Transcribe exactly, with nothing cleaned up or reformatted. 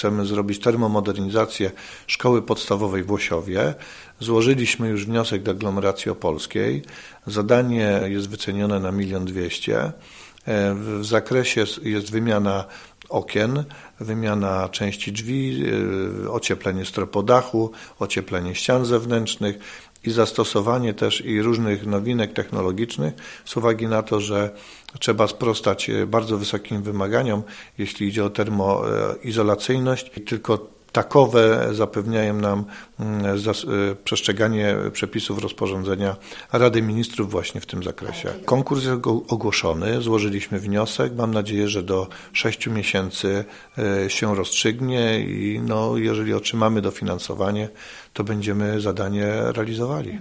Chcemy zrobić termomodernizację szkoły podstawowej w Łosiowie. Złożyliśmy już wniosek do aglomeracji opolskiej. Zadanie jest wycenione na milion dwieście. W zakresie jest wymiana okien, wymiana części drzwi, ocieplenie stropodachu, ocieplenie ścian zewnętrznych i zastosowanie też i różnych nowinek technologicznych z uwagi na to, że trzeba sprostać bardzo wysokim wymaganiom, jeśli idzie o termoizolacyjność. Tylko takowe zapewniają nam przestrzeganie przepisów rozporządzenia Rady Ministrów właśnie w tym zakresie. Konkurs jest ogłoszony, złożyliśmy wniosek. Mam nadzieję, że do sześciu miesięcy się rozstrzygnie i no, jeżeli otrzymamy dofinansowanie, to będziemy zadanie realizowali.